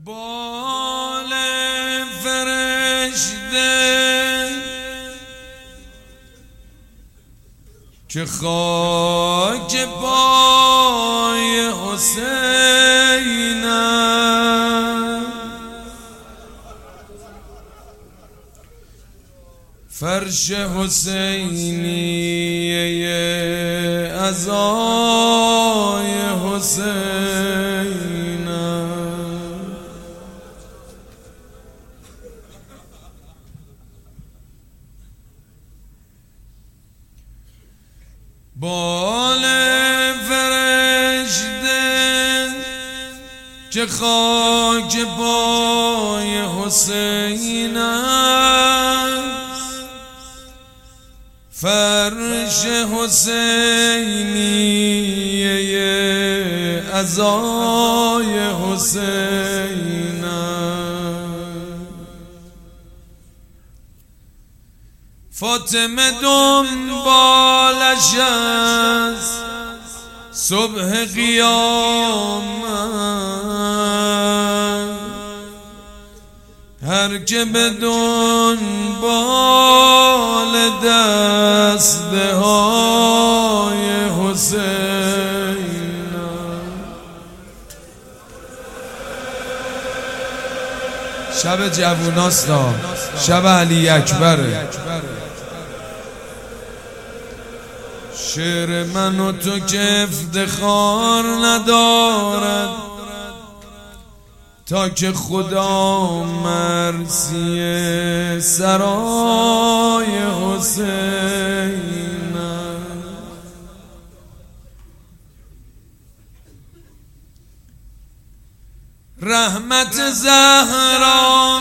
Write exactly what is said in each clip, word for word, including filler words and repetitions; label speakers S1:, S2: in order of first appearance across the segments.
S1: بال فرشته که خاک پای حسین فرش حسینیه عزای حسین بال فرشته که خاک پای حسین فرش حسینیه عزای حسین فاطمه دنبالش است صبح قیامت هر که به دنبال دسته های حسین شب جووناست، شب علی اکبره. شعر من و تو که افتخار ندارد تا که خدا مرسی سرای حسین رحمت زهرا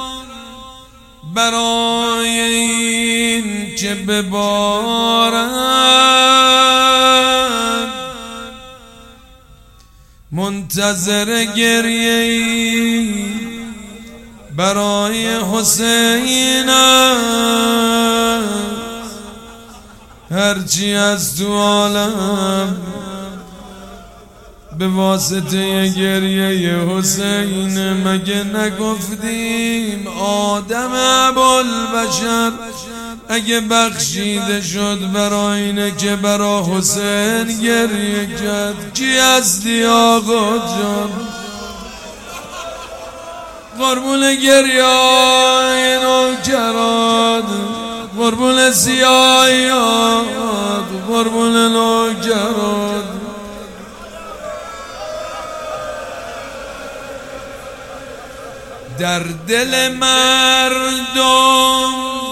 S1: برای این که ببارد منتظر گریه‌ای برای حسین هرچی از تو عالم به واسطه گریه حسین مگه نگفتیم آدم ابوالبشر اگه بخشیده شد برای اینه که برا حسین گریه کرد. کی هستی آقا جان؟ قربون گریه های نوکرات، قربون سیاهیات، قربون نوکرات. در دل مردم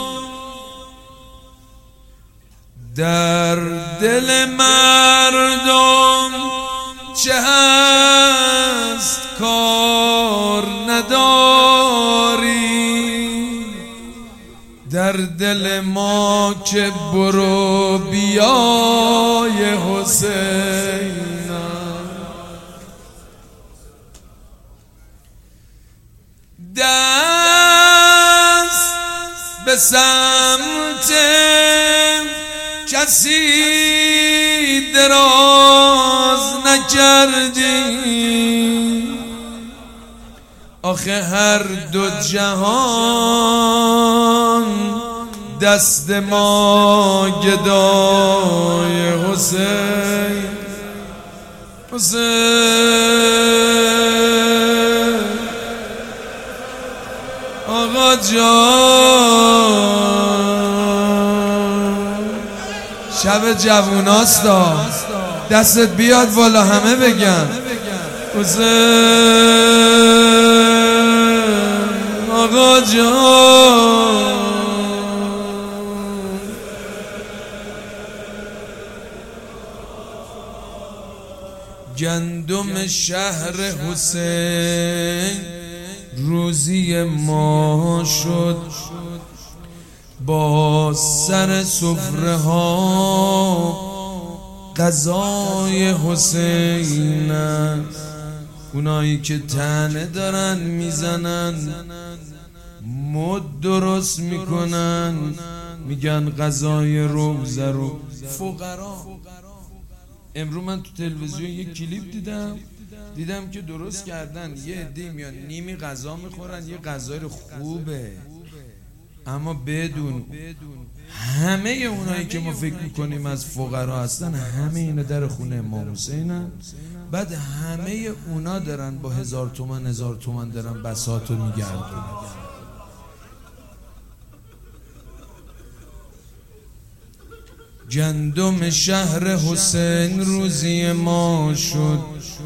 S1: در دل مردم چه هست کار نداری در دل ما که برو بیای حسین دست به سمت کسی دراز نکردی آخه هر دو جهان دست ما گدای حسین حسین آقا جان شب جووناست، دستت بیاد بالا همه بگن حسین آقا جان. گندم شهر حسین روزی ما شد با سر سفره ها غذای حسین است. اونایی که تنه دارن میزنن مد درست میکنن میگن غذای روزه رو فقرا. امروز من تو تلویزیون یک کلیپ دیدم دیدم که درست کردن یه عده میان نیمی غذا میخورن، یه غذای خوبه، اما بدون همه اونایی که ما فکر میکنیم از فقرا هستن، همه اینا در خونه امام حسینن. بعد همه اونا دارن با هزار تومن هزار تومن دارن بساطو میگردن. گندم شهر حسین روزی ما شد،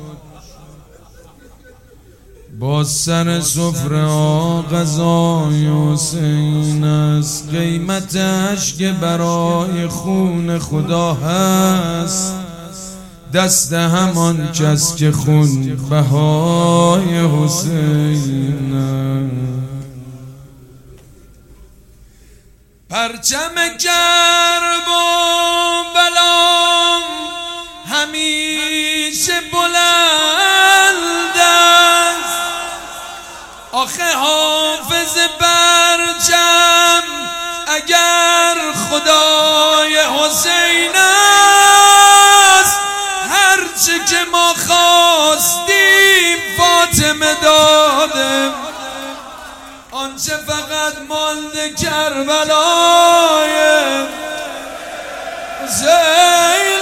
S1: با سر سفره ها غذای حسین است. قیمتش که برای خون خدا هست، دست همان کس که خون بهای حسین است. پرچم کرب و بلام همیشه بلند است، آخه حافظ پرچم اگر خدای حسین است، هرچه که ما خواستیم فاطمه داده، آنچه فقط مانده کربلای حسین.